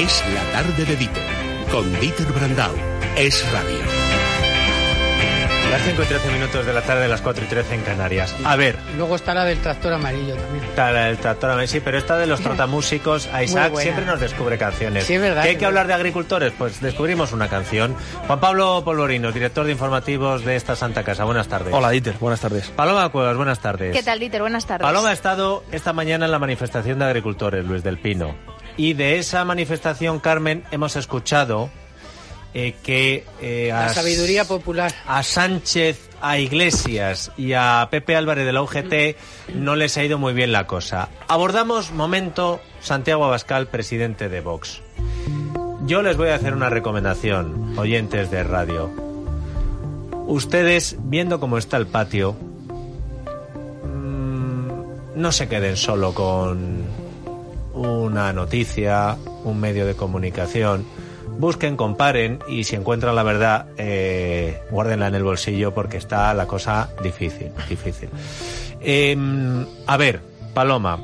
Es la tarde de Dieter, con Dieter Brandau. Es radio. Las 5 y 13 minutos de la tarde, las 4 y 13 en Canarias. A ver. Luego está la del tractor amarillo también. Está la del tractor amarillo, sí, pero esta de los trotamúsicos, a Isaac siempre nos descubre canciones. Sí, es verdad. ¿Que hay que hablar de agricultores? Pues descubrimos una canción. Juan Pablo Polvorino, director de informativos de esta Santa Casa. Buenas tardes. Hola, Dieter. Buenas tardes. Paloma Cuevas, buenas tardes. ¿Qué tal, Dieter? Buenas tardes. Paloma ha estado esta mañana en la manifestación de agricultores, Luis del Pino. Y de esa manifestación, Carmen, hemos escuchado la sabiduría popular. A Sánchez, a Iglesias y a Pepe Álvarez de la UGT no les ha ido muy bien la cosa. Abordamos momento Santiago Abascal, presidente de Vox. Yo les voy a hacer una recomendación, oyentes de radio. Ustedes, viendo cómo está el patio, no se queden solo con una noticia, un medio de comunicación. Busquen, comparen y si encuentran la verdad, guárdenla en el bolsillo porque está la cosa difícil. A ver, Paloma,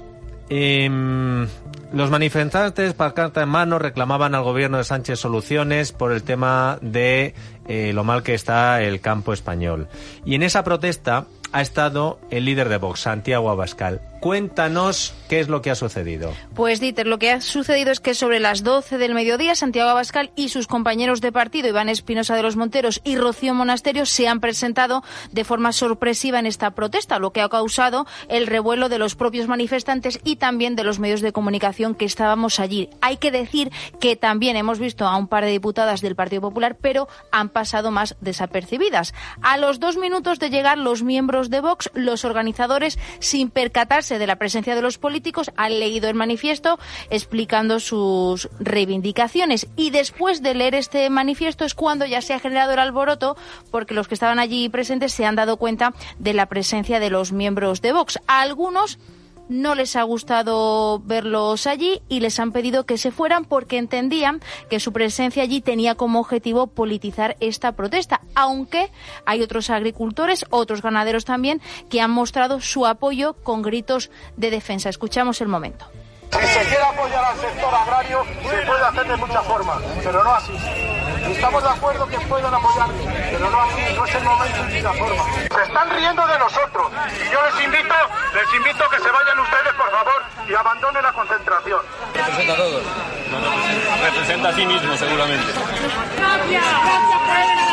los manifestantes, pancarta en mano, reclamaban al gobierno de Sánchez soluciones por el tema de lo mal que está el campo español. Y en esa protesta ha estado el líder de Vox, Santiago Abascal. Cuéntanos qué es lo que ha sucedido. Pues, Dieter, lo que ha sucedido es que sobre las 12 del mediodía, Santiago Abascal y sus compañeros de partido, Iván Espinosa de los Monteros y Rocío Monasterio, se han presentado de forma sorpresiva en esta protesta, lo que ha causado el revuelo de los propios manifestantes y también de los medios de comunicación que estábamos allí. Hay que decir que también hemos visto a un par de diputadas del Partido Popular, pero han pasado más desapercibidas. A los 2 minutos de llegar los miembros de Vox, los organizadores, sin percatarse de la presencia de los políticos, han leído el manifiesto explicando sus reivindicaciones y después de leer este manifiesto es cuando ya se ha generado el alboroto porque los que estaban allí presentes se han dado cuenta de la presencia de los miembros de Vox. A algunos no les ha gustado verlos allí y les han pedido que se fueran porque entendían que su presencia allí tenía como objetivo politizar esta protesta, aunque hay otros agricultores, otros ganaderos también, que han mostrado su apoyo con gritos de defensa. Escuchamos el momento. Si se quiere apoyar al sector agrario, se puede hacer de muchas formas, pero no así. Estamos de acuerdo que puedan apoyar, pero no así, no es el momento ni la forma. Se están riendo de nosotros y yo les invito a que se vayan ustedes, por favor, y abandonen la concentración. Representa a todos. No, representa a sí mismo, seguramente. Gracias por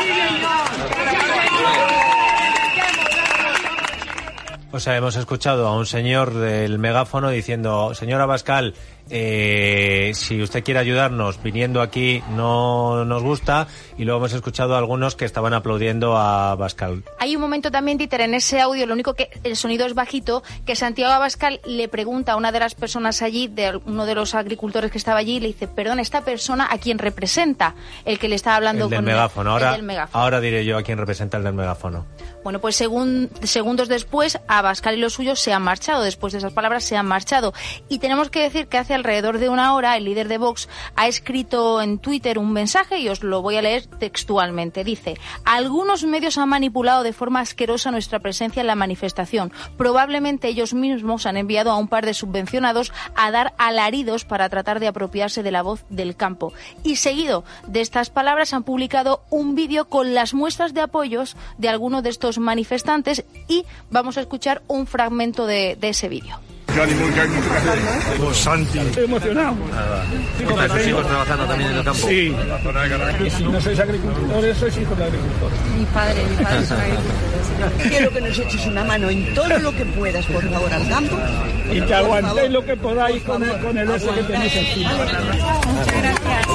el O sea, hemos escuchado a un señor del megáfono diciendo, señor Abascal, si usted quiere ayudarnos viniendo aquí no nos gusta, y luego hemos escuchado a algunos que estaban aplaudiendo a Abascal. Hay un momento también, Dieter, en ese audio, lo único que el sonido es bajito, que Santiago Abascal le pregunta a una de las personas allí, de uno de los agricultores que estaba allí, le dice, perdón, ¿esta persona a quién representa? El que le estaba hablando el del con megáfono. el del megáfono. Ahora diré yo a quién representa el del megáfono. Bueno, pues segundos después, Abascal y los suyos se han marchado. Después de esas palabras se han marchado. Y tenemos que decir que hace alrededor de una hora el líder de Vox ha escrito en Twitter un mensaje y os lo voy a leer textualmente. Dice, algunos medios han manipulado de forma asquerosa nuestra presencia en la manifestación. Probablemente ellos mismos han enviado a un par de subvencionados a dar alaridos para tratar de apropiarse de la voz del campo. Y seguido de estas palabras han publicado un vídeo con las muestras de apoyos de algunos de estos manifestantes y vamos a escuchar un fragmento de ese vídeo. Pues Santi. Estoy emocionado. ¿Están sus hijos trabajando también en el campo? Sí. Y si no sois agricultores, sois hijos de agricultores. Mi padre es agricultor. Quiero que nos eches una mano en todo lo que puedas, por favor, al campo. Y que aguantéis lo que podáis con el oso que tenéis encima. Muchas gracias.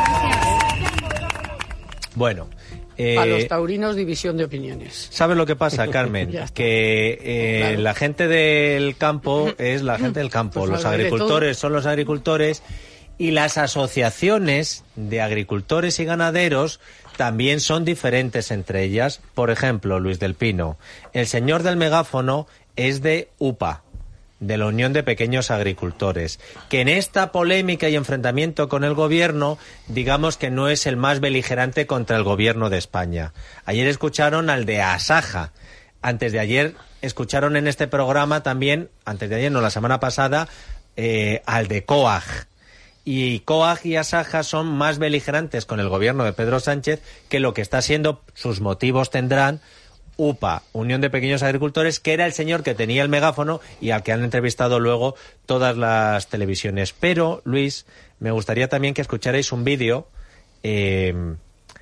Bueno. A los taurinos, división de opiniones. ¿Sabes lo que pasa, Carmen? Que claro, la gente del campo es la gente del campo, pues los agricultores son los agricultores y las asociaciones de agricultores y ganaderos también son diferentes entre ellas. Por ejemplo, Luis del Pino, el señor del megáfono es de UPA, de la Unión de Pequeños Agricultores, que en esta polémica y enfrentamiento con el gobierno, digamos que no es el más beligerante contra el gobierno de España. Ayer escucharon al de Asaja, antes de ayer escucharon en este programa también, antes de ayer, no, la semana pasada, al de COAG. Y COAG y Asaja son más beligerantes con el gobierno de Pedro Sánchez que lo que está siendo, sus motivos tendrán, UPA, Unión de Pequeños Agricultores, que era el señor que tenía el megáfono y al que han entrevistado luego todas las televisiones. Pero, Luis, me gustaría también que escucharais un vídeo de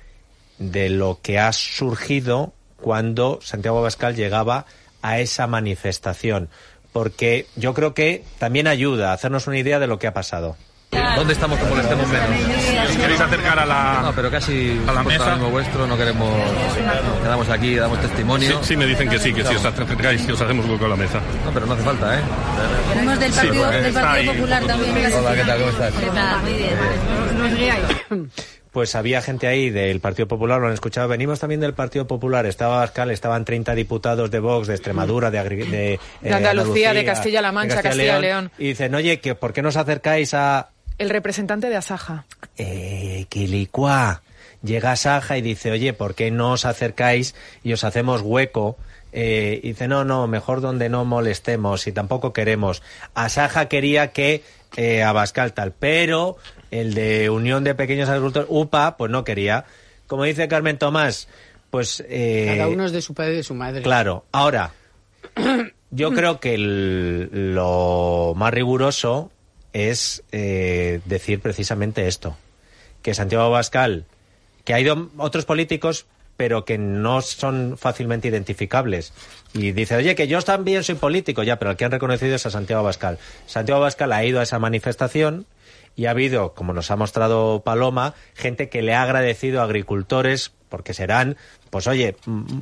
lo que ha surgido cuando Santiago Abascal llegaba a esa manifestación, porque yo creo que también ayuda a hacernos una idea de lo que ha pasado. ¿Dónde estamos que molestemos menos? ¿Queréis acercar a la No, pero casi a la mesa? Vuestro, no queremos... Quedamos aquí, damos testimonio. Sí, me dicen que sí, que si os acercáis, que os hacemos hueco a la mesa. No, pero no hace falta, ¿eh? Venimos del Partido Popular también. Hola, ¿qué tal? ¿Cómo estás? ¿Qué tal? Muy bien. Nos guiáis. Pues había gente ahí del Partido Popular, lo han escuchado. Venimos también del Partido Popular. Estaba Abascal, estaban 30 diputados de Vox, de Extremadura, de Andalucía, de Castilla-La Mancha, Castilla y León. Y dicen, oye, que ¿por qué no os acercáis a...? El representante de Asaja. Quilicua. Llega Asaja y dice, oye, ¿por qué no os acercáis y os hacemos hueco? Y dice, no, mejor donde no molestemos y tampoco queremos. Asaja quería que Abascal tal, pero el de Unión de Pequeños Agricultores, UPA, pues no quería. Como dice Carmen Tomás, pues... cada uno es de su padre y de su madre. Claro. Ahora, yo creo que lo más riguroso es decir precisamente esto, que Santiago Abascal, que ha ido otros políticos, pero que no son fácilmente identificables, y dice, oye, que yo también soy político, ya, pero el que han reconocido es a Santiago Abascal. Santiago Abascal ha ido a esa manifestación y ha habido, como nos ha mostrado Paloma, gente que le ha agradecido a agricultores, porque serán, pues oye,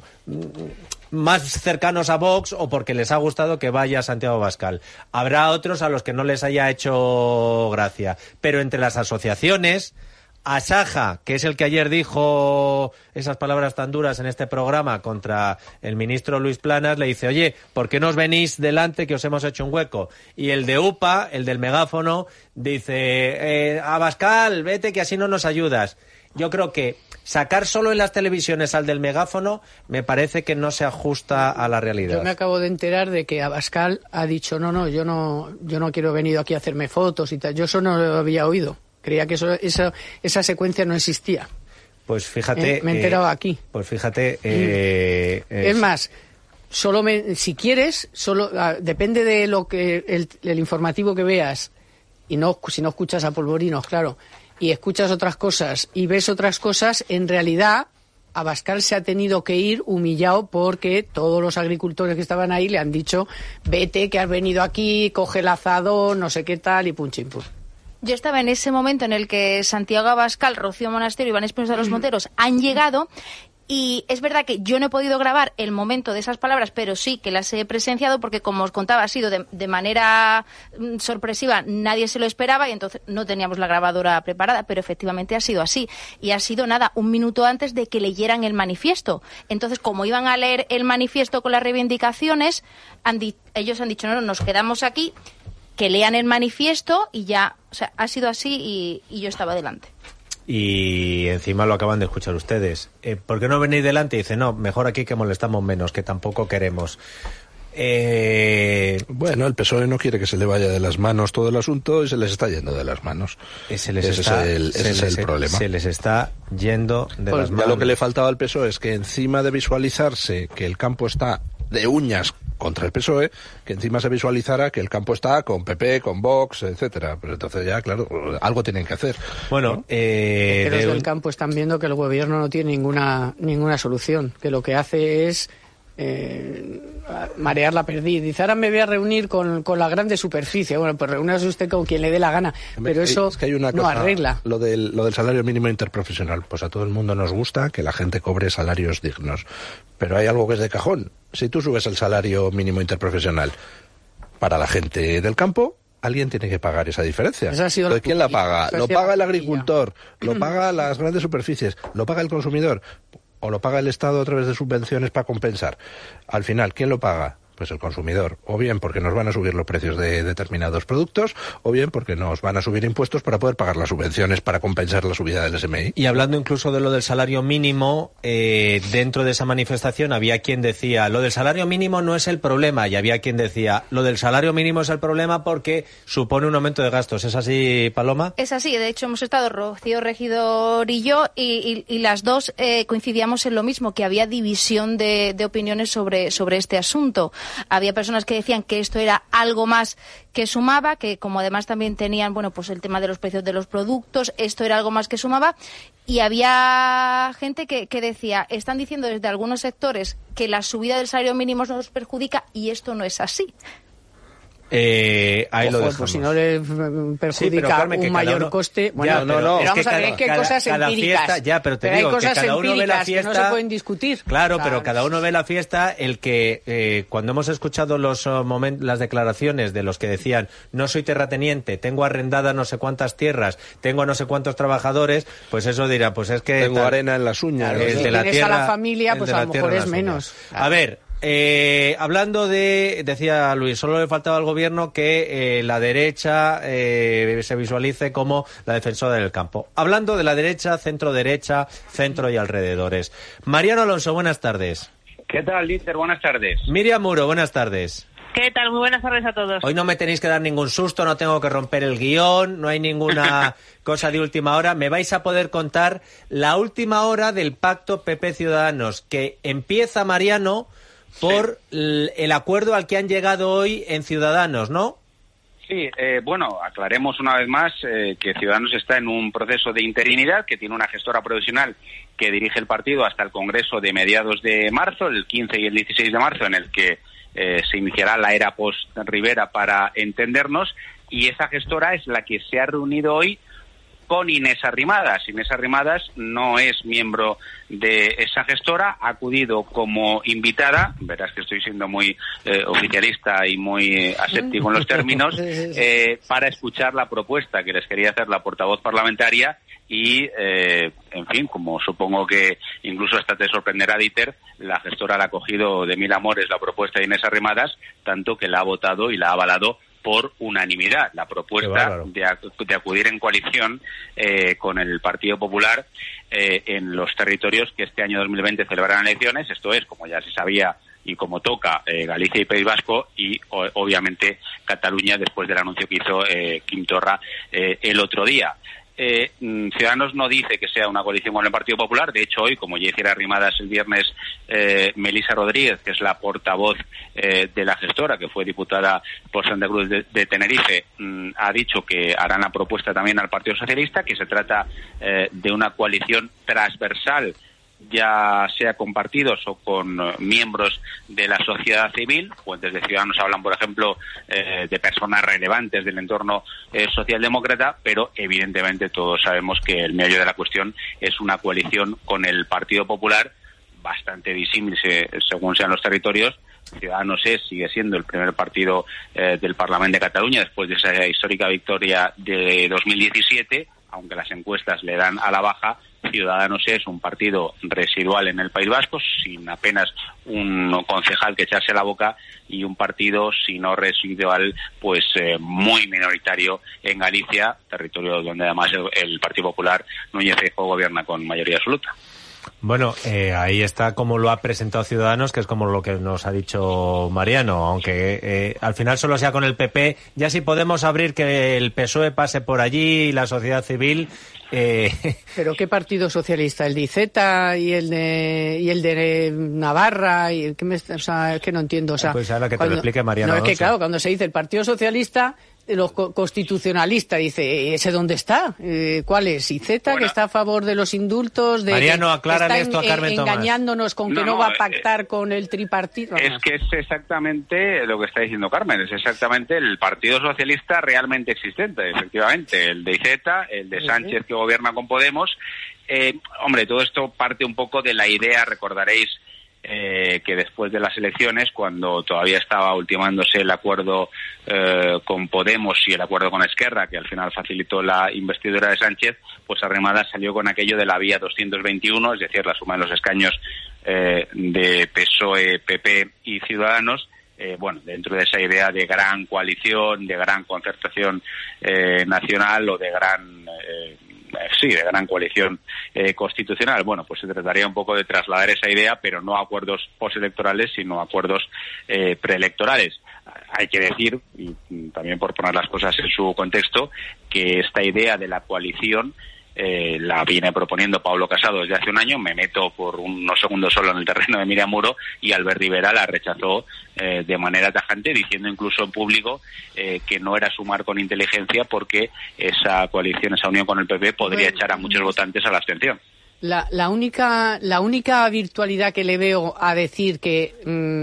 más cercanos a Vox o porque les ha gustado que vaya Santiago Abascal. Habrá otros a los que no les haya hecho gracia. Pero entre las asociaciones, Asaja, que es el que ayer dijo esas palabras tan duras en este programa contra el ministro Luis Planas, le dice, oye, ¿por qué no os venís delante que os hemos hecho un hueco? Y el de UPA, el del megáfono, dice, Abascal, vete que así no nos ayudas. Yo creo que sacar solo en las televisiones al del megáfono me parece que no se ajusta a la realidad. Yo me acabo de enterar de que Abascal ha dicho, yo no quiero venir aquí a hacerme fotos y tal. Yo eso no lo había oído. Creía que esa secuencia no existía. Pues fíjate... me he enterado aquí. Pues fíjate... es más, si quieres, depende de lo que el informativo que veas, y si no escuchas a Polvorinos, claro, y escuchas otras cosas y ves otras cosas, en realidad Abascal se ha tenido que ir humillado porque todos los agricultores que estaban ahí le han dicho, vete que has venido aquí, coge el azadón, no sé qué tal, y pum chim pum. Yo estaba en ese momento en el que Santiago Abascal, Rocío Monasterio y Iván Espinosa de los Monteros han llegado, y es verdad que yo no he podido grabar el momento de esas palabras, pero sí que las he presenciado porque, como os contaba, ha sido de manera sorpresiva, nadie se lo esperaba y entonces no teníamos la grabadora preparada, pero efectivamente ha sido así. Y ha sido, un minuto antes de que leyeran el manifiesto. Entonces, como iban a leer el manifiesto con las reivindicaciones, ellos han dicho, no, nos quedamos aquí, que lean el manifiesto y ya, o sea, ha sido así y yo estaba delante. Y encima lo acaban de escuchar ustedes. ¿Por qué no venís delante? Y dice, no, mejor aquí que molestamos menos, que tampoco queremos. Bueno, el PSOE no quiere que se le vaya de las manos todo el asunto y se les está yendo de las manos. Ese es el problema. Se les está yendo de las manos. Ya lo que le faltaba al PSOE es que encima de visualizarse que el campo está de uñas contra el PSOE, que encima se visualizara que el campo está con PP, con Vox, etcétera. Pero entonces ya, claro, algo tienen que hacer. Bueno, ¿no? Los del campo están viendo que el gobierno no tiene ninguna solución, que lo que hace es marear la perdiz. Dice, ahora me voy a reunir con la grande superficie. Bueno, pues reúnase usted con quien le dé la gana, pero eso es que hay una no cosa, arregla. Lo del salario mínimo interprofesional, pues a todo el mundo nos gusta que la gente cobre salarios dignos, pero hay algo que es de cajón. Si tú subes el salario mínimo interprofesional para la gente del campo, alguien tiene que pagar esa diferencia. ¿De quién la paga? ¿Lo paga el agricultor? ¿Lo paga las grandes superficies? ¿Lo paga el consumidor? ¿O lo paga el Estado a través de subvenciones para compensar? Al final, ¿quién lo paga? Pues el consumidor, o bien porque nos van a subir los precios de determinados productos, o bien porque nos van a subir impuestos para poder pagar las subvenciones para compensar la subida del SMI. Y hablando incluso de lo del salario mínimo, dentro de esa manifestación había quien decía, lo del salario mínimo no es el problema, y había quien decía, lo del salario mínimo es el problema porque supone un aumento de gastos. ¿Es así, Paloma? Es así, de hecho hemos estado Rocío Regidor y yo, y las dos coincidíamos en lo mismo, que había división de opiniones sobre este asunto. Había personas que decían que esto era algo más que sumaba, que como además también tenían, bueno, pues el tema de los precios de los productos, esto era algo más que sumaba, y había gente que decía, están diciendo desde algunos sectores que la subida del salario mínimo nos perjudica, y esto no es así. Ahí lo dejamos. Pues si no le perjudica, sí, Carmen, un mayor coste, bueno, ya, no, pero vamos a ver que hay cosas empíricas. Fiesta, ya, pero te digo hay cosas que cada uno ve la fiesta, que no se pueden discutir. Claro, o sea, pero cada uno ve la fiesta. El que cuando hemos escuchado las declaraciones de los que decían, no soy terrateniente, tengo arrendada no sé cuántas tierras, tengo no sé cuantos trabajadores, pues eso dirá, pues es que tengo arena en las uñas. Claro, si tienes a la familia, pues a lo mejor es menos. A ver, hablando decía Luis, solo le faltaba al gobierno que la derecha se visualice como la defensora del campo. Hablando de la derecha, centro y alrededores. Mariano Alonso, buenas tardes. ¿Qué tal, Líder? Buenas tardes. Miriam Muro, buenas tardes. ¿Qué tal? Muy buenas tardes a todos. Hoy no me tenéis que dar ningún susto, no tengo que romper el guión, no hay ninguna cosa de última hora. Me vais a poder contar la última hora del pacto PP-Ciudadanos, que empieza, Mariano, por el acuerdo al que han llegado hoy en Ciudadanos, ¿no? Sí, bueno, aclaremos una vez más que Ciudadanos está en un proceso de interinidad, que tiene una gestora provisional que dirige el partido hasta el Congreso de mediados de marzo, el 15 y el 16 de marzo, en el que se iniciará la era post-Rivera para entendernos, y esa gestora es la que se ha reunido hoy con Inés Arrimadas. Inés Arrimadas no es miembro de esa gestora, ha acudido como invitada, verás que estoy siendo muy oficialista y muy aséptico en los términos, para escuchar la propuesta que les quería hacer la portavoz parlamentaria y, en fin, como supongo que incluso hasta te sorprenderá, Dieter, la gestora la ha cogido de mil amores la propuesta de Inés Arrimadas, tanto que la ha votado y la ha avalado por unanimidad, la propuesta de acudir en coalición con el Partido Popular en los territorios que este año 2020 celebrarán elecciones, esto es, como ya se sabía y como toca, Galicia y País Vasco, y obviamente Cataluña, después del anuncio que hizo Quim Torra el otro día. Ciudadanos no dice que sea una coalición con el Partido Popular. De hecho, hoy, como ya hiciera Arrimadas el viernes, Melisa Rodríguez, que es la portavoz de la gestora, que fue diputada por Santa Cruz de Tenerife, ha dicho que harán la propuesta también al Partido Socialista, que se trata de una coalición transversal, ya sea con partidos o con miembros de la sociedad civil. Fuentes de Ciudadanos hablan, por ejemplo, de personas relevantes del entorno socialdemócrata, pero evidentemente todos sabemos que el meollo de la cuestión es una coalición con el Partido Popular, bastante disímil según sean los territorios. Ciudadanos sigue siendo el primer partido del Parlamento de Cataluña después de esa histórica victoria de 2017, aunque las encuestas le dan a la baja. Ciudadanos es un partido residual en el País Vasco, sin apenas un concejal que echarse a la boca, y un partido, si no residual, pues muy minoritario en Galicia, territorio donde además el Partido Popular, Núñez Feijóo, gobierna con mayoría absoluta. Bueno, ahí está como lo ha presentado Ciudadanos, que es como lo que nos ha dicho Mariano, aunque al final solo sea con el PP. Ya si podemos abrir que el PSOE pase por allí y la sociedad civil. ¿Pero qué partido socialista? ¿El de Iceta y el de Navarra? Y es que no entiendo. O sea, pues ahora que te lo explique Mariano. No, es que claro, cuando se dice el Partido Socialista, los constitucionalistas, dice, ¿ese dónde está? ¿Cuál es? ¿Iceta, que está a favor de los indultos? Mariano, aclárale esto a Carmen Tomás. Engañándonos con que no va a pactar con el tripartito. Es que es exactamente lo que está diciendo Carmen, es exactamente el Partido Socialista realmente existente, efectivamente, el de Iceta, el de Sánchez, que gobierna con Podemos. Hombre, todo esto parte un poco de la idea, recordaréis, que después de las elecciones, cuando todavía estaba ultimándose el acuerdo con Podemos y el acuerdo con Esquerra, que al final facilitó la investidura de Sánchez, pues Arrimadas salió con aquello de la vía 221, es decir, la suma de los escaños de PSOE, PP y Ciudadanos, dentro de esa idea de gran coalición, de gran concertación nacional o de gran coalición constitucional. Bueno, pues se trataría un poco de trasladar esa idea, pero no a acuerdos postelectorales, sino a acuerdos preelectorales. Hay que decir, y también por poner las cosas en su contexto, que esta idea de la coalición la viene proponiendo Pablo Casado desde hace un año. Me meto por unos segundos solo en el terreno de Miriam Muro, y Albert Rivera la rechazó de manera tajante, diciendo incluso en público que no era sumar con inteligencia, porque esa coalición, esa unión con el PP podría echar a muchos votantes a la abstención. La única virtualidad que le veo a decir que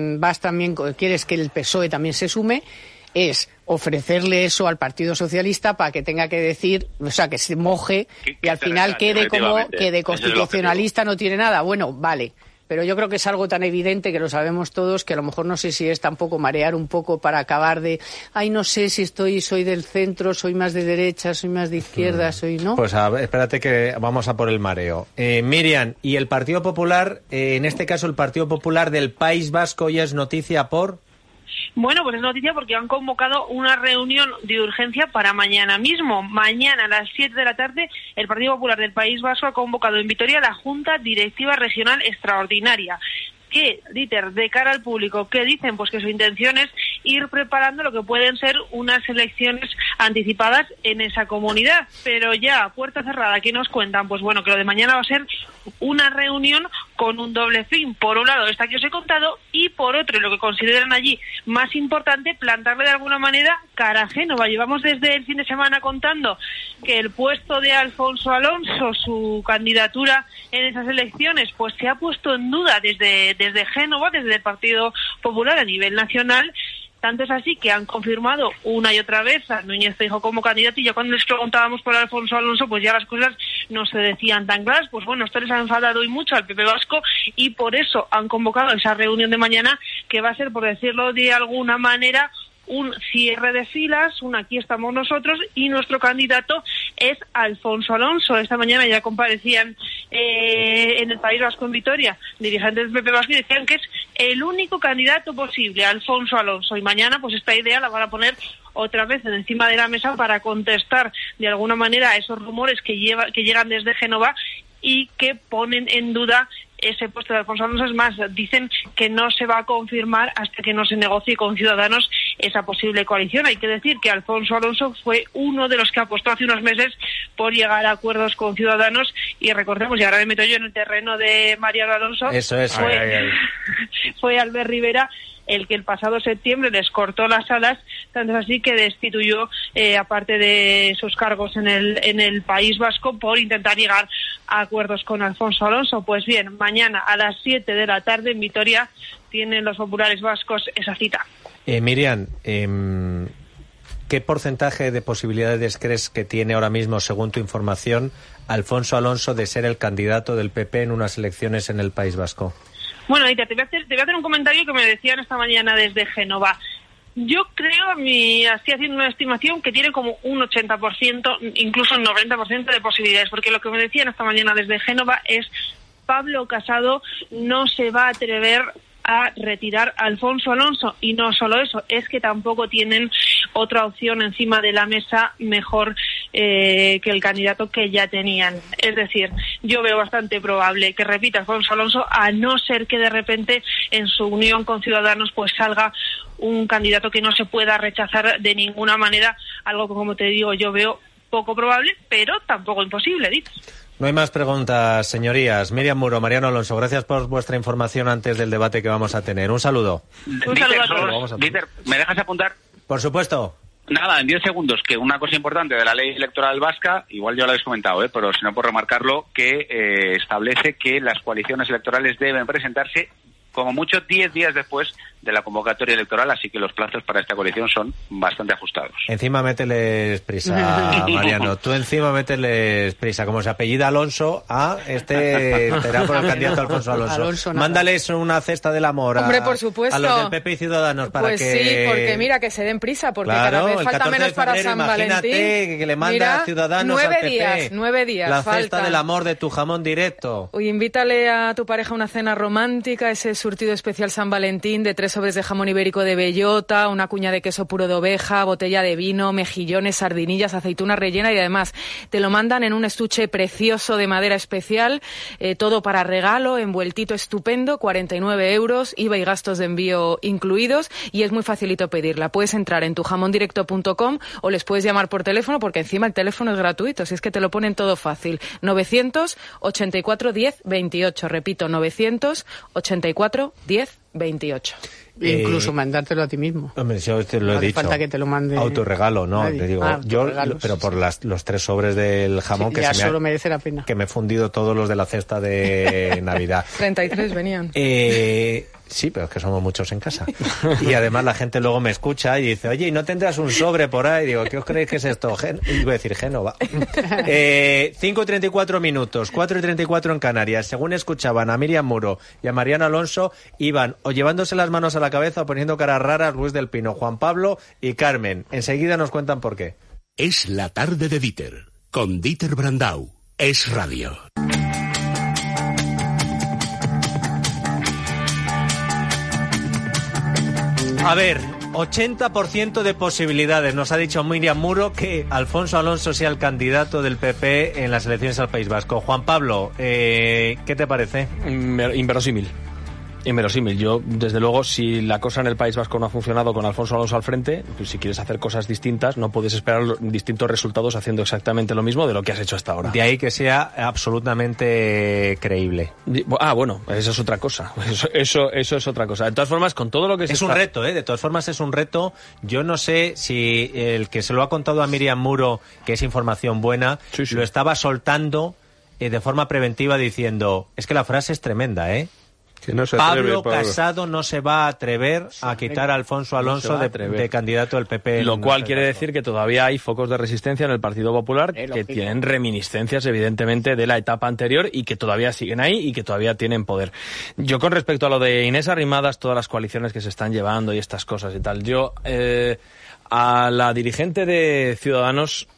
quieres que el PSOE también se sume es ofrecerle eso al Partido Socialista para que tenga que decir, o sea, que se moje y al final quede como que de constitucionalista no tiene nada. Bueno, vale, pero yo creo que es algo tan evidente que lo sabemos todos, que a lo mejor no sé si es tampoco marear un poco para acabar de, no sé si soy del centro, soy más de derecha, soy más de izquierda, ¿no? Pues espérate que vamos a por el mareo. Miriam, ¿y el Partido Popular, en este caso el Partido Popular del País Vasco, ya es noticia por...? Bueno, pues es noticia porque han convocado una reunión de urgencia para mañana mismo. Mañana a las 7 de la tarde, el Partido Popular del País Vasco ha convocado en Vitoria la Junta Directiva Regional Extraordinaria. ¿Qué, Dieter, de cara al público, qué dicen? Pues que su intención es ir preparando lo que pueden ser unas elecciones anticipadas en esa comunidad. Pero ya, a puerta cerrada, ¿qué nos cuentan? Pues bueno, que lo de mañana va a ser una reunión con un doble fin. Por un lado, esta que os he contado, y por otro, y lo que consideran allí más importante, plantarle de alguna manera cara a Génova. Llevamos desde el fin de semana contando que el puesto de Alfonso Alonso, su candidatura en esas elecciones, pues se ha puesto en duda desde Génova, desde el Partido Popular a nivel nacional. Tanto es así que han confirmado una y otra vez a Núñez Feijóo como candidato, y ya cuando les preguntábamos por Alfonso Alonso, pues ya las cosas no se decían tan claras. Pues bueno, esto les ha enfadado hoy mucho al PP vasco, y por eso han convocado esa reunión de mañana, que va a ser, por decirlo de alguna manera, un cierre de filas, aquí estamos nosotros, y nuestro candidato es Alfonso Alonso. Esta mañana ya comparecían en el País Vasco, en Vitoria, dirigentes del PP vasco, y decían que es el único candidato posible, Alfonso Alonso. Y mañana, pues esta idea la van a poner otra vez encima de la mesa para contestar de alguna manera a esos rumores que llegan desde Génova y que ponen en duda ese puesto de Alfonso Alonso. Es más, dicen que no se va a confirmar hasta que no se negocie con Ciudadanos esa posible coalición. Hay que decir que Alfonso Alonso fue uno de los que apostó hace unos meses por llegar a acuerdos con Ciudadanos, y recordemos, y ahora me meto yo en el terreno de Mariano Alonso, eso es, fue Albert Rivera el que el pasado septiembre les cortó las alas, tanto es así que destituyó, aparte de sus cargos en el País Vasco, por intentar llegar a acuerdos con Alfonso Alonso. Pues bien, mañana a las 7 de la tarde en Vitoria tienen los populares vascos esa cita. Miriam, ¿qué porcentaje de posibilidades crees que tiene ahora mismo, según tu información, Alfonso Alonso de ser el candidato del PP en unas elecciones en el País Vasco? Bueno, Anita, te voy a hacer un comentario que me decían esta mañana desde Génova. Yo creo, estoy haciendo una estimación que tiene como un 80%, incluso un 90% de posibilidades, porque lo que me decían esta mañana desde Génova es: Pablo Casado no se va a atrever a retirar a Alfonso Alonso, y no solo eso, es que tampoco tienen otra opción encima de la mesa mejor que el candidato que ya tenían. Es decir, yo veo bastante probable que repita Alfonso Alonso, a no ser que de repente en su unión con Ciudadanos pues salga un candidato que no se pueda rechazar de ninguna manera, algo que, como te digo, yo veo poco probable, pero tampoco imposible, ¿dices? No hay más preguntas, señorías. Miriam Muro, Mariano Alonso, gracias por vuestra información antes del debate que vamos a tener. Un saludo. Un saludo a todos. Dieter, ¿me dejas apuntar? Por supuesto. Nada, en 10 segundos, que una cosa importante de la ley electoral vasca, igual ya lo habéis comentado, pero si no por remarcarlo, que establece que las coaliciones electorales deben presentarse como mucho 10 días después de la convocatoria electoral, así que los plazos para esta coalición son bastante ajustados. Encima mételes prisa, Mariano. Tú encima mételes prisa. Como se apellida Alonso, será por el candidato Alfonso Alonso. Mándales una cesta del amor Hombre, por supuesto. A los del PP y Ciudadanos para pues que... sí, porque mira, que se den prisa, porque claro, cada vez falta menos para San Valentín. Que le manda a Ciudadanos al PP. 9 días. La falta. cesta del amor de tu jamón directo. Uy, invítale a tu pareja a una cena romántica, ese surtido especial San Valentín de 3 3 sobres de jamón ibérico de bellota, una cuña de queso puro de oveja, botella de vino, mejillones, sardinillas, aceituna rellena y además te lo mandan en un estuche precioso de madera especial, todo para regalo, envueltito estupendo, 49 €, IVA y gastos de envío incluidos, y es muy facilito pedirla. Puedes entrar en tujamondirecto.com o les puedes llamar por teléfono, porque encima el teléfono es gratuito, si es que te lo ponen todo fácil. 984 10 28, repito, 984 10 28. Incluso mandártelo a ti mismo. Hombre, yo te lo he dicho. No hace falta que te lo mande. Autorregalo, ¿no? Nadie. Te digo, pero por los 3 sobres del jamón, que solo merece la pena. Que me he fundido todos los de la cesta de Navidad. 33 venían. Sí, pero es que somos muchos en casa. Y además la gente luego me escucha y dice, oye, ¿y no tendrás un sobre por ahí? Digo, ¿qué os creéis que es esto? Iba a decir Génova. 5:34 minutos, 4:34 en Canarias. Según escuchaban a Miriam Muro y a Mariano Alonso, iban o llevándose las manos a la cabeza o poniendo caras raras Luis del Pino, Juan Pablo y Carmen. Enseguida nos cuentan por qué. Es la tarde de Dieter, con Dieter Brandau. Es radio. A ver, 80% de posibilidades. Nos ha dicho Miriam Muro que Alfonso Alonso sea el candidato del PP en las elecciones al País Vasco. Juan Pablo, ¿qué te parece? Inverosímil. Yo, desde luego, si la cosa en el País Vasco no ha funcionado con Alfonso Alonso al frente, pues si quieres hacer cosas distintas, no puedes esperar distintos resultados haciendo exactamente lo mismo de lo que has hecho hasta ahora. De ahí que sea absolutamente creíble. Bueno, eso es otra cosa. Eso es otra cosa. De todas formas, con todo lo que es un reto, ¿eh? De todas formas, es un reto. Yo no sé si el que se lo ha contado a Miriam Muro, que es información buena, sí. Lo estaba soltando de forma preventiva diciendo, es que la frase es tremenda, ¿eh? Que no se atreve, Pablo Casado no se va a atrever a quitar a Alfonso Alonso de candidato del PP. Lo cual quiere decir que todavía hay focos de resistencia en el Partido Popular que tienen reminiscencias, evidentemente, de la etapa anterior y que todavía siguen ahí y que todavía tienen poder. Yo, con respecto a lo de Inés Arrimadas, todas las coaliciones que se están llevando y estas cosas y tal, yo... a la dirigente de Ciudadanos,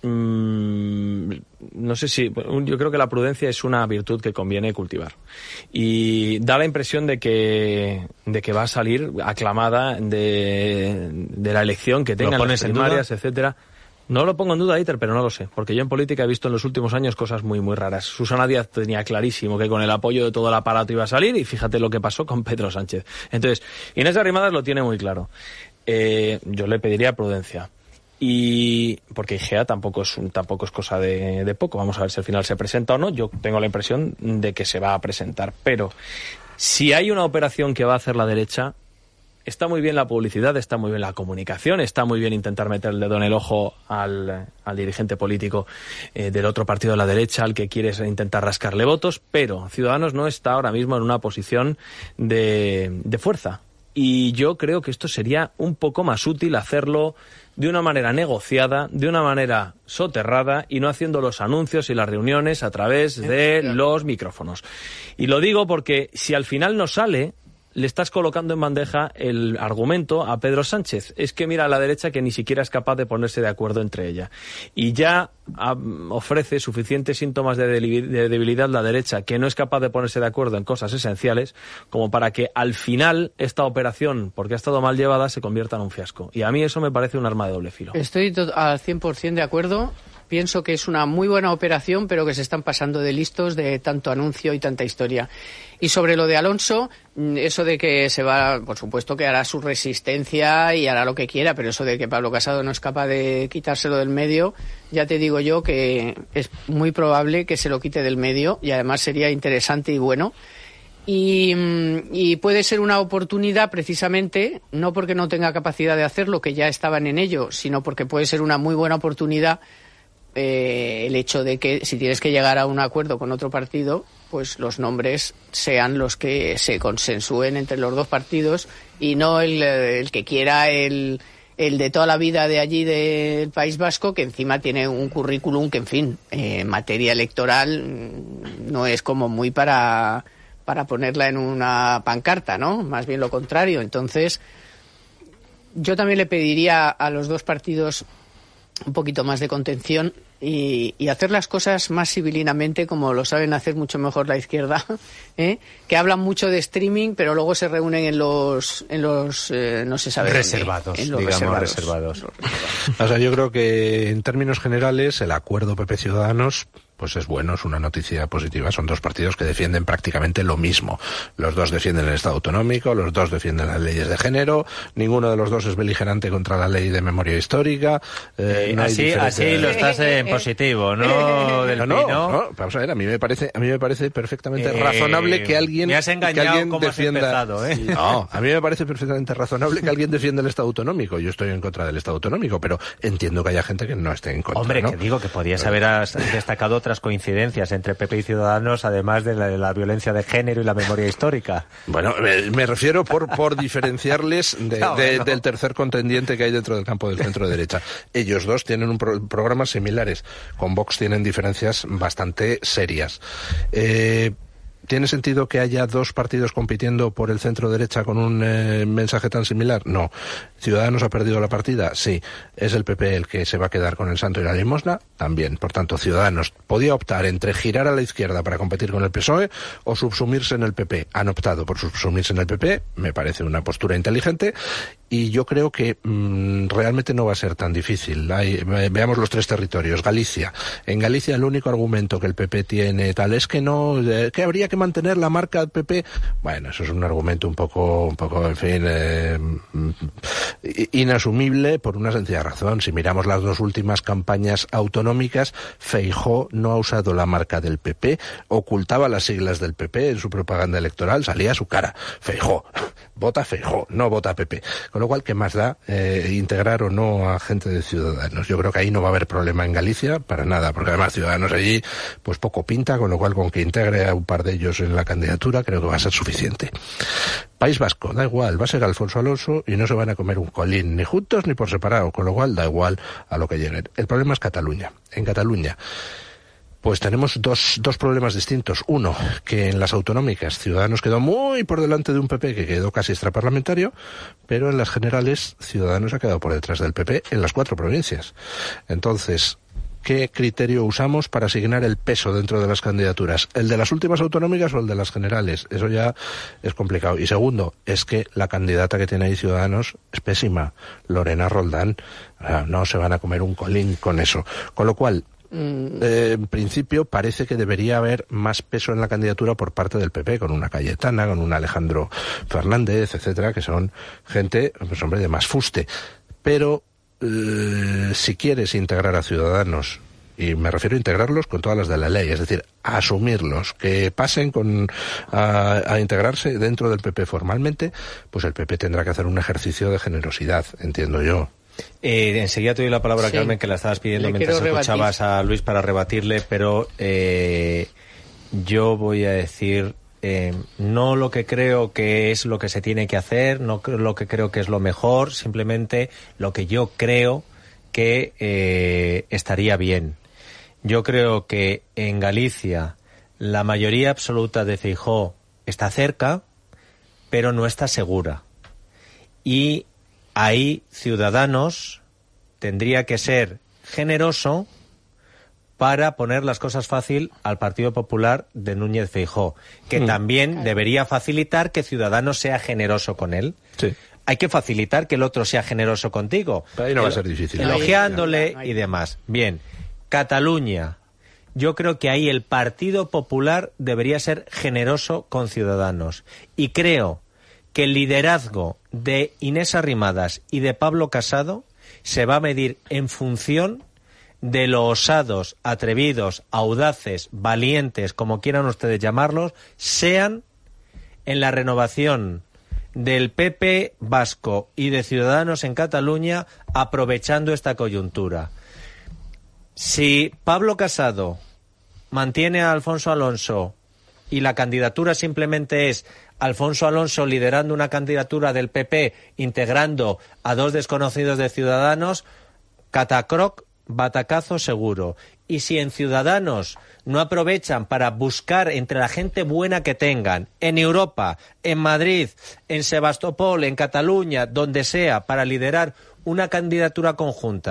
no sé si... Yo creo que la prudencia es una virtud que conviene cultivar. Y da la impresión de que va a salir aclamada de la elección que tenga en las primarias, etcétera. No lo pongo en duda, Dieter, pero no lo sé, porque yo en política he visto en los últimos años cosas muy, muy raras. Susana Díaz tenía clarísimo que con el apoyo de todo el aparato iba a salir, y fíjate lo que pasó con Pedro Sánchez. Entonces, Inés Arrimadas lo tiene muy claro. Yo le pediría prudencia. Y porque IGEA tampoco es cosa de poco. Vamos a ver si al final se presenta o no. Yo tengo la impresión de que se va a presentar. Pero si hay una operación que va a hacer la derecha, está muy bien la publicidad, está muy bien la comunicación, está muy bien intentar meter el dedo en el ojo al dirigente político del otro partido de la derecha, al que quiere intentar rascarle votos, pero Ciudadanos no está ahora mismo en una posición de fuerza. Y yo creo que esto sería un poco más útil hacerlo de una manera negociada, de una manera soterrada y no haciendo los anuncios y las reuniones a través de los micrófonos. Y lo digo porque si al final no sale, le estás colocando en bandeja el argumento a Pedro Sánchez. Es que mira a la derecha que ni siquiera es capaz de ponerse de acuerdo entre ella. Y ya ofrece suficientes síntomas de debilidad la derecha, que no es capaz de ponerse de acuerdo en cosas esenciales, como para que al final esta operación, porque ha estado mal llevada, se convierta en un fiasco. Y a mí eso me parece un arma de doble filo. Estoy al 100% de acuerdo. Pienso que es una muy buena operación, pero que se están pasando de listos de tanto anuncio y tanta historia. Y sobre lo de Alonso, eso de que se va, por supuesto que hará su resistencia y hará lo que quiera, pero eso de que Pablo Casado no es capaz de quitárselo del medio, ya te digo yo que es muy probable que se lo quite del medio, y además sería interesante y bueno. Y puede ser una oportunidad precisamente, no porque no tenga capacidad de hacerlo, que ya estaban en ello, sino porque puede ser una muy buena oportunidad el hecho de que si tienes que llegar a un acuerdo con otro partido, pues los nombres sean los que se consensúen entre los dos partidos y no el que quiera el de toda la vida de allí del País Vasco, que encima tiene un currículum que, en fin, en materia electoral no es como muy para ponerla en una pancarta, ¿no? Más bien lo contrario. Entonces, yo también le pediría a los dos partidos un poquito más de contención y hacer las cosas más civilinamente, como lo saben hacer mucho mejor la izquierda, que hablan mucho de streaming, pero luego se reúnen en los no se sabe reservados, dónde, en los digamos reservados. O sea, yo creo que en términos generales el acuerdo PP-Ciudadanos pues es bueno, es una noticia positiva. Son dos partidos que defienden prácticamente lo mismo. Los dos defienden el Estado autonómico, los dos defienden las leyes de género, ninguno de los dos es beligerante contra la ley de memoria histórica. No así lo estás en positivo, ¿no? No, vamos a ver, a mí me parece perfectamente razonable que alguien me has engañado como defienda. Has empezado, No, a mí me parece perfectamente razonable que alguien defienda el Estado autonómico. Yo estoy en contra del Estado autonómico, pero entiendo que haya gente que no esté en contra. Hombre, ¿no? que digo que podías haber destacado otras coincidencias entre PP y Ciudadanos, además de la violencia de género y la memoria histórica. Bueno, me refiero por diferenciarles del tercer contendiente que hay dentro del campo del centro derecha. Ellos dos tienen programas similares. Con Vox tienen diferencias bastante serias. ¿Tiene sentido que haya dos partidos compitiendo por el centro derecha con un mensaje tan similar? No. ¿Ciudadanos ha perdido la partida? Sí. ¿Es el PP el que se va a quedar con el santo y la limosna? También. Por tanto, Ciudadanos podía optar entre girar a la izquierda para competir con el PSOE o subsumirse en el PP. Han optado por subsumirse en el PP. Me parece una postura inteligente. Y yo creo que realmente no va a ser tan difícil. Veamos los tres territorios. Galicia. En Galicia el único argumento que el PP tiene tal es que que habría que mantener la marca del PP. Bueno, eso es un argumento un poco, en fin, inasumible por una sencilla razón. Si miramos las dos últimas campañas autonómicas, Feijóo no ha usado la marca del PP, ocultaba las siglas del PP en su propaganda electoral, salía a su cara. Feijóo. Vota Feijóo, no vota PP. Con lo cual, ¿qué más da integrar o no a gente de Ciudadanos? Yo creo que ahí no va a haber problema en Galicia, para nada, porque además Ciudadanos allí pues poco pinta, con lo cual con que integre a un par de ellos en la candidatura creo que va a ser suficiente. País Vasco, da igual, va a ser Alfonso Alonso y no se van a comer un colín, ni juntos ni por separado, con lo cual da igual a lo que lleguen. El problema es Cataluña. En Cataluña pues tenemos dos problemas distintos. Uno, que en las autonómicas Ciudadanos quedó muy por delante de un PP que quedó casi extraparlamentario, pero en las generales Ciudadanos ha quedado por detrás del PP en las 4 provincias. Entonces, ¿qué criterio usamos para asignar el peso dentro de las candidaturas? ¿El de las últimas autonómicas o el de las generales? Eso ya es complicado. Y segundo, es que la candidata que tiene ahí Ciudadanos es pésima. Lorena Roldán. No se van a comer un colín con eso. Con lo cual, en principio parece que debería haber más peso en la candidatura por parte del PP, con una Cayetana, con un Alejandro Fernández, etcétera, que son gente, pues hombre, de más fuste. Pero si quieres integrar a Ciudadanos, y me refiero a integrarlos con todas las de la ley, es decir, a asumirlos, que pasen a integrarse dentro del PP formalmente, pues el PP tendrá que hacer un ejercicio de generosidad, entiendo yo. Enseguida te doy la palabra, sí, Carmen, que la estabas pidiendo mientras escuchabas a Luis para rebatirle, pero yo voy a decir no lo que creo que es lo que se tiene que hacer, no lo que creo que es lo mejor, simplemente lo que yo creo que estaría bien. Yo creo que en Galicia la mayoría absoluta de Feijóo está cerca, pero no está segura. Y ahí Ciudadanos tendría que ser generoso para poner las cosas fácil al Partido Popular de Núñez Feijóo, que también debería facilitar que Ciudadanos sea generoso con él. Sí. Hay que facilitar que el otro sea generoso contigo. Pero ahí no va a ser difícil. Elogiándole y demás. Bien, Cataluña. Yo creo que ahí el Partido Popular debería ser generoso con Ciudadanos. Y creo que el liderazgo de Inés Arrimadas y de Pablo Casado se va a medir en función de lo osados, atrevidos, audaces, valientes, como quieran ustedes llamarlos, sean en la renovación del PP vasco y de Ciudadanos en Cataluña, aprovechando esta coyuntura. Si Pablo Casado mantiene a Alfonso Alonso y la candidatura simplemente es Alfonso Alonso liderando una candidatura del PP, integrando a 2 desconocidos de Ciudadanos, catacroc, batacazo seguro. Y si en Ciudadanos no aprovechan para buscar entre la gente buena que tengan, en Europa, en Madrid, en Sebastopol, en Cataluña, donde sea, para liderar una candidatura conjunta,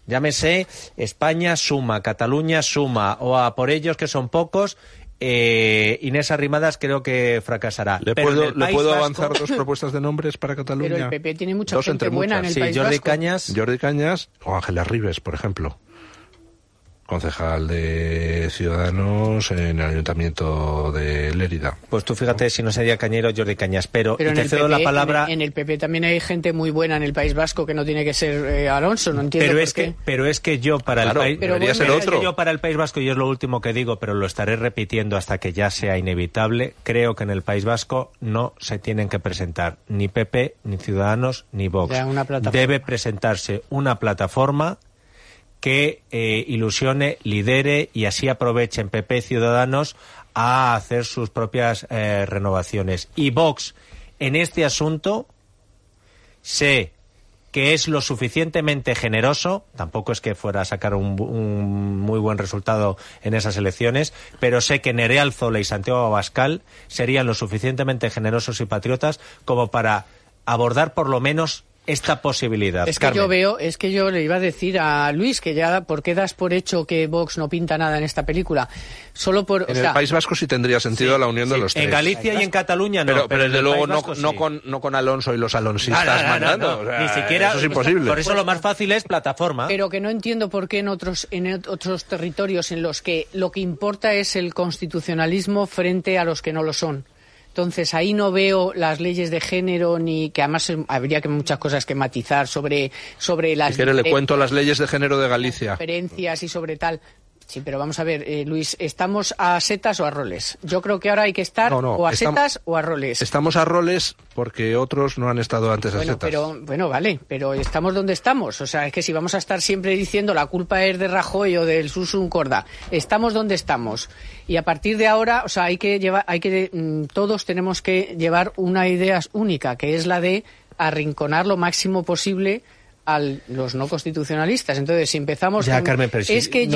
Llámese España suma, Cataluña suma, o a por ellos que son pocos, Inés Arrimadas creo que fracasará. ¿Le puedo avanzar 2 propuestas de nombres para Cataluña? Pero el PP tiene mucha gente buena en el País Vasco. Jordi Cañas o Ángela Ribes, por ejemplo. Concejal de Ciudadanos en el Ayuntamiento de Lérida. Pues tú fíjate si no sería Cañero Jordi Cañas, pero en te cedo la palabra. En el PP también hay gente muy buena en el País Vasco que no tiene que ser Alonso, no entiendo por qué. Pero es que yo para el país, debería ser otro. Yo para el País Vasco, y es lo último que digo, pero lo estaré repitiendo hasta que ya sea inevitable, creo que en el País Vasco no se tienen que presentar ni PP, ni Ciudadanos, ni Vox. Debe presentarse una plataforma que ilusione, lidere y así aprovechen PP y Ciudadanos a hacer sus propias renovaciones. Y Vox, en este asunto, sé que es lo suficientemente generoso, tampoco es que fuera a sacar un muy buen resultado en esas elecciones, pero sé que Nerea Alzola y Santiago Abascal serían lo suficientemente generosos y patriotas como para abordar por lo menos esta posibilidad. Es que yo le iba a decir a Luis que ya, ¿por qué das por hecho que Vox no pinta nada en esta película? Solo por... En el País Vasco sí tendría sentido la unión de los tres. En Galicia y en Cataluña no. Pero desde luego no con Alonso y los alonsistas mandando. O sea, ni siquiera, eso es imposible. Por eso lo más fácil es plataforma. Pero que no entiendo por qué en otros territorios en los que lo que importa es el constitucionalismo frente a los que no lo son. Entonces, ahí no veo las leyes de género, ni que además habría que muchas cosas que matizar sobre las... Si quiere, le cuento las leyes de género de Galicia. Diferencias y sobre tal. Sí, pero vamos a ver, Luis, ¿estamos a setas o a roles? Yo creo que ahora hay que estar o a setas o a roles. Estamos a roles porque otros no han estado antes a setas. Vale, pero estamos donde estamos. O sea, es que si vamos a estar siempre diciendo la culpa es de Rajoy o del Susun Corda, estamos donde estamos. Y a partir de ahora, o sea, todos tenemos que llevar una idea única, que es la de arrinconar lo máximo posible a los no constitucionalistas. Entonces, si empezamos ya, Carmen, pero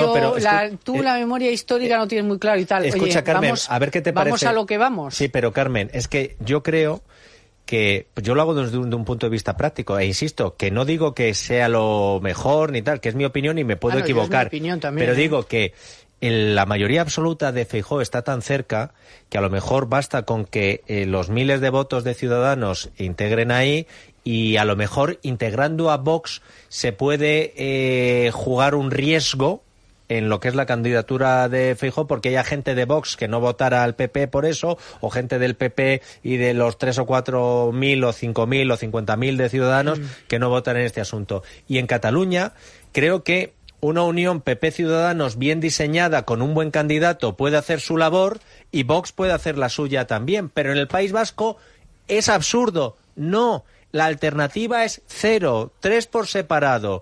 la memoria histórica no tienes muy claro y tal. Escucha, Carmen, a ver qué te parece. Vamos a lo que vamos. Sí, pero Carmen, es que yo creo que yo lo hago desde un punto de vista práctico, e insisto, que no digo que sea lo mejor ni tal, que es mi opinión y me puedo equivocar, es mi opinión también, pero digo que la mayoría absoluta de Feijóo está tan cerca que a lo mejor basta con que los miles de votos de Ciudadanos integren ahí, y a lo mejor integrando a Vox se puede jugar un riesgo en lo que es la candidatura de Feijóo, porque haya gente de Vox que no votara al PP por eso, o gente del PP y de los 3 o 4 mil o 5 mil o 50 mil de Ciudadanos que no votan en este asunto. Y en Cataluña creo que una unión PP-Ciudadanos bien diseñada con un buen candidato puede hacer su labor y Vox puede hacer la suya también. Pero en el País Vasco es absurdo. No, la alternativa es 0, 3 por separado,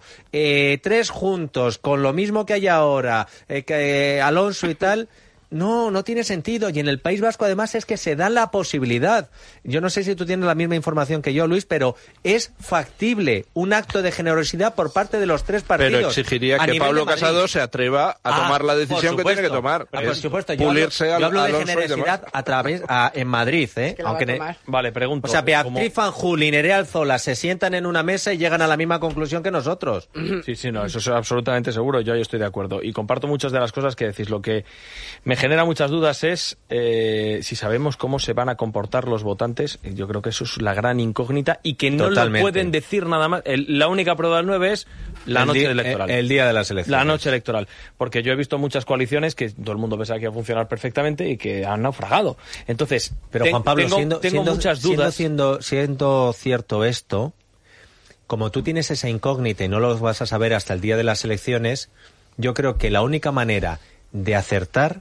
3 juntos, con lo mismo que hay ahora, que Alonso y tal. No tiene sentido. Y en el País Vasco, además, es que se da la posibilidad. Yo no sé si tú tienes la misma información que yo, Luis, pero es factible un acto de generosidad por parte de los 3 partidos. Pero exigiría que Pablo Casado se atreva a tomar la decisión que tiene que tomar. Por supuesto. Yo hablo de generosidad en Madrid, Vale, pregunto. O sea, Beatriz Fanjul y Nerea Alzola se sientan en una mesa y llegan a la misma conclusión que nosotros. Sí, no, eso es absolutamente seguro. Yo ahí estoy de acuerdo. Y comparto muchas de las cosas que decís. Lo que me genera muchas dudas es si sabemos cómo se van a comportar los votantes. Yo creo que eso es la gran incógnita y que no lo pueden decir nada más. La única prueba del 9 es la noche electoral. El día de las elecciones. La noche electoral. Porque yo he visto muchas coaliciones que todo el mundo pensaba que iba a funcionar perfectamente y que han naufragado. Entonces, pero Juan Pablo, tengo muchas dudas. Siendo cierto esto, como tú tienes esa incógnita y no lo vas a saber hasta el día de las elecciones, yo creo que la única manera de acertar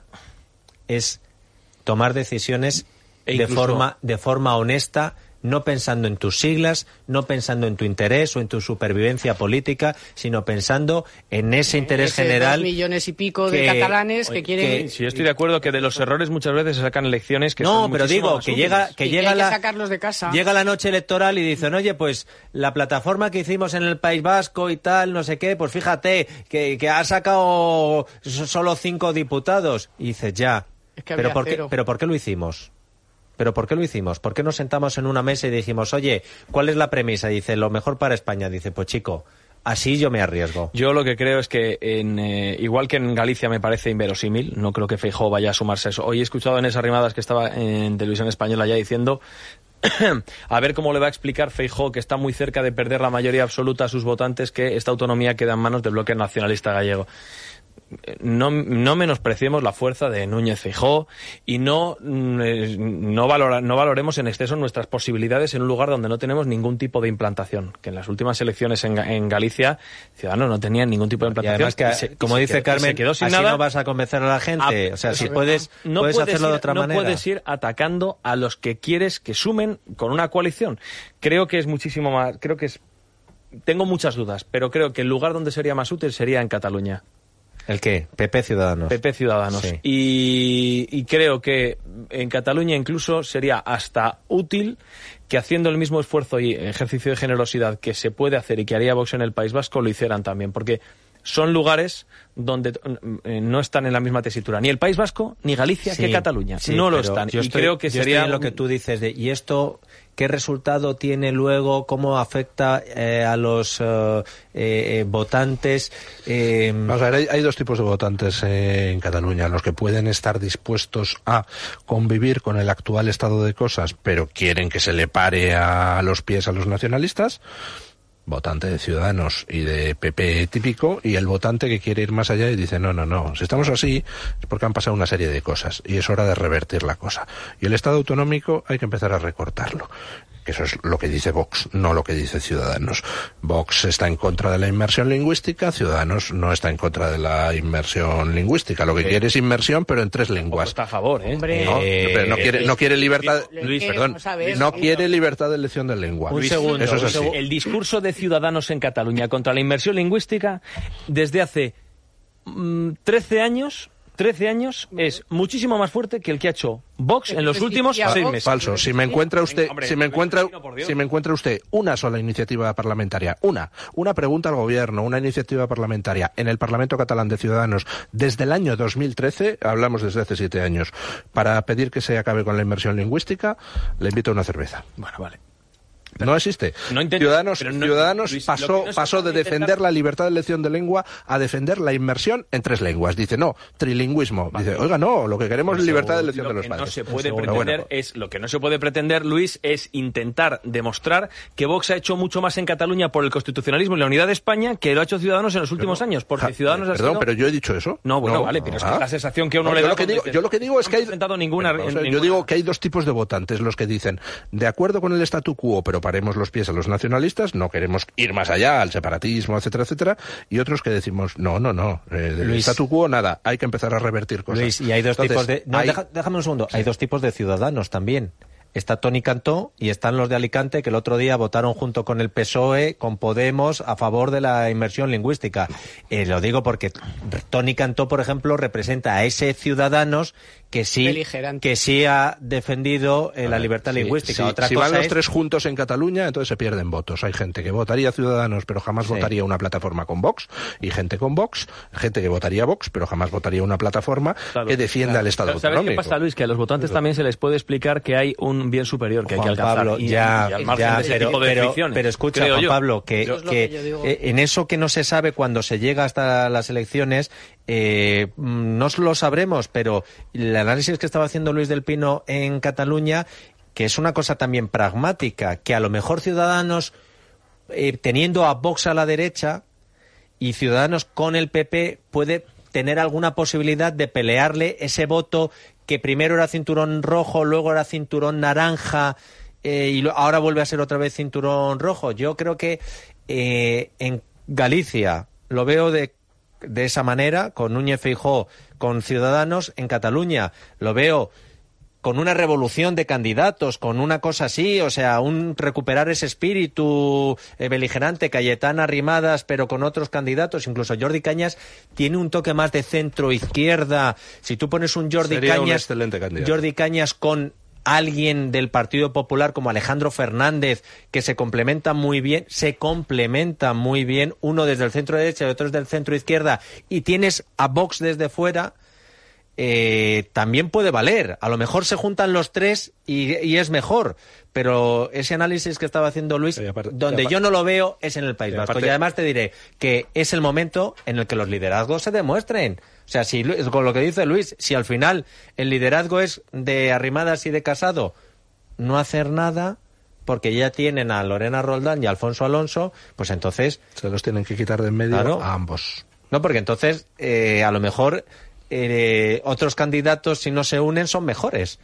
es tomar decisiones de forma honesta, no pensando en tus siglas, no pensando en tu interés o en tu supervivencia política, sino pensando en ese interés general. 2 millones y pico de catalanes que quieren... Sí, yo estoy de acuerdo que de los errores muchas veces se sacan elecciones que son pero digo, que llega que sacarlos de casa. Llega la noche electoral y dicen, oye, pues la plataforma que hicimos en el País Vasco y tal, no sé qué, pues fíjate, que ha sacado solo 5 diputados. Y dices, ya, ¿pero por qué lo hicimos? ¿Pero por qué lo hicimos? ¿Por qué nos sentamos en una mesa y dijimos, oye, ¿cuál es la premisa? Dice, lo mejor para España. Dice, pues chico, así yo me arriesgo. Yo lo que creo es que, igual que en Galicia me parece inverosímil, no creo que Feijóo vaya a sumarse a eso. Hoy he escuchado en esas Arrimadas que estaba en Televisión Española ya diciendo a ver cómo le va a explicar Feijóo, que está muy cerca de perder la mayoría absoluta a sus votantes, que esta autonomía queda en manos del bloque nacionalista gallego. No menospreciemos la fuerza de Núñez Feijóo y no valoremos en exceso nuestras posibilidades en un lugar donde no tenemos ningún tipo de implantación. Que en las últimas elecciones en Galicia, Ciudadanos no tenían ningún tipo de implantación. Y además como dice Carmen, se quedó sin nada. No vas a convencer a la gente. O sea, si puedes hacerlo de otra manera. No puedes ir atacando a los que quieres que sumen con una coalición. Creo que es muchísimo más. Tengo muchas dudas, pero creo que el lugar donde sería más útil sería en Cataluña. ¿El qué? PP Ciudadanos. PP Ciudadanos. Sí. Y creo que en Cataluña incluso sería hasta útil que, haciendo el mismo esfuerzo y ejercicio de generosidad que se puede hacer y que haría Vox en el País Vasco, lo hicieran también, porque son lugares donde no están en la misma tesitura ni el País Vasco ni Galicia que Cataluña. No lo están. Creo que sería lo que tú dices ¿y esto qué resultado tiene luego? ¿Cómo afecta a los votantes? Vamos a ver, hay dos tipos de votantes en Cataluña: los que pueden estar dispuestos a convivir con el actual estado de cosas, pero quieren que se le pare a los pies a los nacionalistas, votante de Ciudadanos y de PP típico, y el votante que quiere ir más allá y dice no, si estamos así es porque han pasado una serie de cosas y es hora de revertir la cosa. Y el Estado autonómico hay que empezar a recortarlo. Que eso es lo que dice Vox, no lo que dice Ciudadanos. Vox está en contra de la inmersión lingüística, Ciudadanos no está en contra de la inmersión lingüística. Lo que quiere es inmersión, pero en 3 lenguas. Está a favor, ¿eh? Pero no quiere libertad. No quiere libertad de elección de lengua. Un segundo. Eso es así. El discurso de Ciudadanos en Cataluña contra la inmersión lingüística desde hace 13 años es muchísimo más fuerte que el que ha hecho Vox en los últimos 6 meses. Falso. Si me encuentra usted una sola iniciativa parlamentaria, una pregunta al gobierno, una iniciativa parlamentaria en el Parlamento catalán de Ciudadanos desde el año 2013, hablamos desde hace 7 años, para pedir que se acabe con la inmersión lingüística, le invito a una cerveza. Bueno, vale. No existe. Ciudadanos pasó de defender la libertad de elección de lengua a defender la inmersión en 3 lenguas. Dice, no, trilingüismo. Dice, oiga, no, lo que queremos es libertad de elección de los padres. Lo que no se puede pretender, Luis, es intentar demostrar que Vox ha hecho mucho más en Cataluña por el constitucionalismo y la unidad de España que lo ha hecho Ciudadanos en los últimos años. Porque Ciudadanos pero yo he dicho eso. No, vale, pero es que es la sensación que uno le da. Yo lo que digo es que yo digo que hay 2 tipos de votantes: los que dicen, de acuerdo con el statu quo, pero paremos los pies a los nacionalistas, no queremos ir más allá al separatismo, etcétera, etcétera, y otros que decimos, no, del statu quo nada, hay que empezar a revertir cosas. Luis, y hay 2 tipos de... déjame un segundo, sí. Hay 2 tipos de ciudadanos también. Está Toni Cantó y están los de Alicante, que el otro día votaron junto con el PSOE, con Podemos, a favor de la inmersión lingüística. Lo digo porque Toni Cantó, por ejemplo, representa a ese Ciudadanos que sí ha defendido la libertad lingüística. Sí. Otra cosa van los 3 juntos en Cataluña, entonces se pierden votos. Hay gente que votaría Ciudadanos, pero jamás votaría una plataforma con Vox, y gente con Vox, gente que votaría Vox, pero jamás votaría una plataforma que defienda el Estado autonómico. ¿Sabes qué pasa, Luis? Que a los votantes también se les puede explicar que hay un bien superior que hay que alcanzar. Pablo, pero escucha, Juan Pablo, que en eso que no se sabe cuando se llega hasta las elecciones, no lo sabremos, pero el análisis que estaba haciendo Luis del Pino en Cataluña, que es una cosa también pragmática, que a lo mejor Ciudadanos, teniendo a Vox a la derecha y Ciudadanos con el PP, puede tener alguna posibilidad de pelearle ese voto que primero era cinturón rojo, luego era cinturón naranja, y ahora vuelve a ser otra vez cinturón rojo. Yo creo que en Galicia lo veo de esa manera, con Núñez Feijóo, con Ciudadanos. En Cataluña lo veo con una revolución de candidatos, con una cosa así, o sea, recuperar ese espíritu beligerante, Cayetana Arrimadas, pero con otros candidatos. Incluso Jordi Cañas tiene un toque más de centro-izquierda. Si tú pones un Jordi Cañas con alguien del Partido Popular como Alejandro Fernández, que se complementan muy bien, uno desde el centro derecha y otro desde el centro izquierda, y tienes a Vox desde fuera, también puede valer. A lo mejor se juntan los tres y es mejor. Pero ese análisis que estaba haciendo Luis, donde yo no lo veo, es en el País Vasco. Y además te diré que es el momento en el que los liderazgos se demuestren. O sea, si con lo que dice Luis, si al final el liderazgo es de Arrimadas y de Casado, no hacer nada, porque ya tienen a Lorena Roldán y a Alfonso Alonso, pues entonces... Se los tienen que quitar de en medio a ambos. No, porque entonces a lo mejor otros candidatos, si no se unen, son mejores.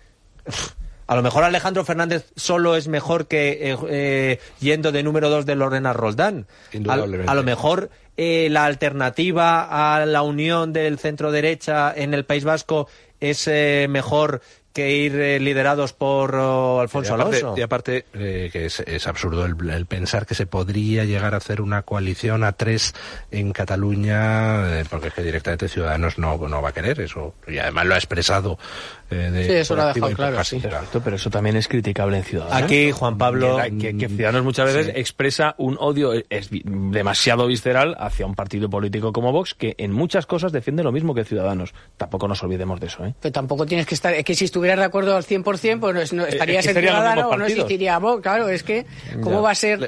A lo mejor Alejandro Fernández solo es mejor que yendo de número 2 de Lorena Roldán. Indudablemente. A lo mejor la alternativa a la unión del centro-derecha en el País Vasco es mejor que ir liderados por Alfonso Alonso. Y aparte que es absurdo el pensar que se podría llegar a hacer una coalición a 3 en Cataluña, porque es que directamente Ciudadanos no va a querer eso. Y además lo ha expresado. Sí, eso lo ha dejado claro. Sí. Exacto, pero eso también es criticable en Ciudadanos. Aquí, Juan Pablo... Que Ciudadanos muchas veces expresa un odio demasiado visceral hacia un partido político como Vox, que en muchas cosas defiende lo mismo que Ciudadanos. Tampoco nos olvidemos de eso, ¿eh? Pero tampoco tienes que estar... Es que si estuvieras de acuerdo al 100%, pues no estarías en Ciudadanos o no existiría Vox. Claro, es que ¿cómo va a ser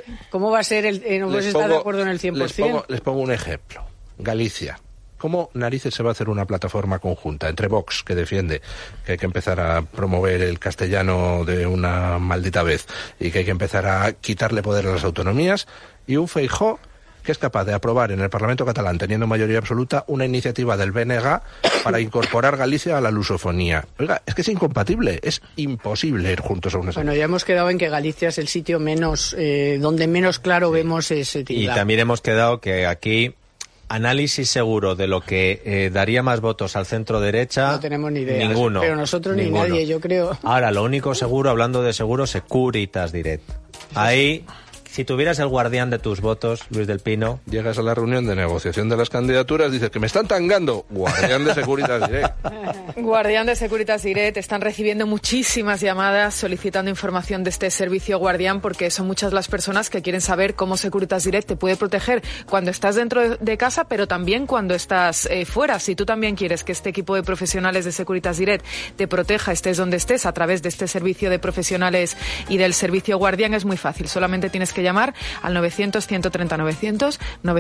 el no puedes estar de acuerdo en el 100%? Les pongo un ejemplo. Galicia. ¿Cómo narices se va a hacer una plataforma conjunta entre Vox, que defiende que hay que empezar a promover el castellano de una maldita vez y que hay que empezar a quitarle poder a las autonomías, y un Feijóo que es capaz de aprobar en el Parlamento catalán, teniendo mayoría absoluta, una iniciativa del BNG para incorporar Galicia a la lusofonía? Oiga, es que es incompatible, es imposible ir juntos a una... Bueno, ya hemos quedado en que Galicia es el sitio menos donde menos claro vemos ese tipo. Y también hemos quedado que aquí... Análisis seguro de lo que daría más votos al centro-derecha. No tenemos ni idea. Ninguno. Pero nosotros ninguno. Ni nadie, yo creo. Ahora, lo único seguro, hablando de seguro, Securitas Direct. Ahí, si tuvieras el guardián de tus votos, Luis del Pino... Llegas a la reunión de negociación de las candidaturas, dices que me están tangando. Guardián de Securitas Direct. Guardián de Securitas Direct. Están recibiendo muchísimas llamadas solicitando información de este servicio Guardián, porque son muchas las personas que quieren saber cómo Securitas Direct te puede proteger cuando estás dentro de casa, pero también cuando estás fuera. Si tú también quieres que este equipo de profesionales de Securitas Direct te proteja, estés donde estés, a través de este servicio de profesionales y del servicio Guardián, es muy fácil. Solamente tienes que llamar al 900-130-900,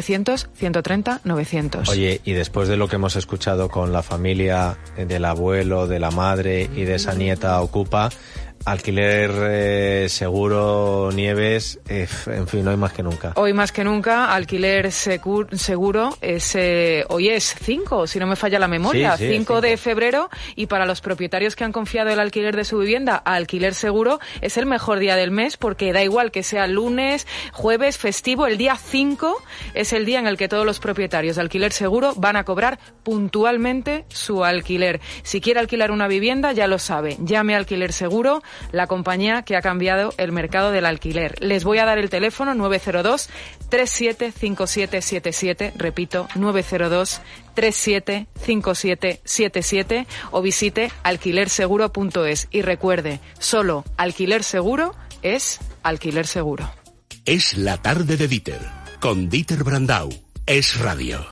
900-130-900. Oye, y después de lo que hemos escuchado con la familia del abuelo, de la madre y de esa nieta Ocupa, alquiler seguro, Nieves, en fin, hoy más que nunca. Hoy más que nunca, alquiler seguro es hoy es 5, si no me falla la memoria, sí, 5 de febrero, y para los propietarios que han confiado el alquiler de su vivienda a alquiler seguro es el mejor día del mes, porque da igual que sea lunes, jueves, festivo, el día 5 es el día en el que todos los propietarios de alquiler seguro van a cobrar puntualmente su alquiler. Si quiere alquilar una vivienda, ya lo sabe, llame a Alquiler Seguro, la compañía que ha cambiado el mercado del alquiler. Les voy a dar el teléfono 902-375777, repito, 902-375777, o visite alquilerseguro.es. Y recuerde, solo alquiler seguro es alquiler seguro. Es la tarde de Dieter, con Dieter Brandau. Es Radio.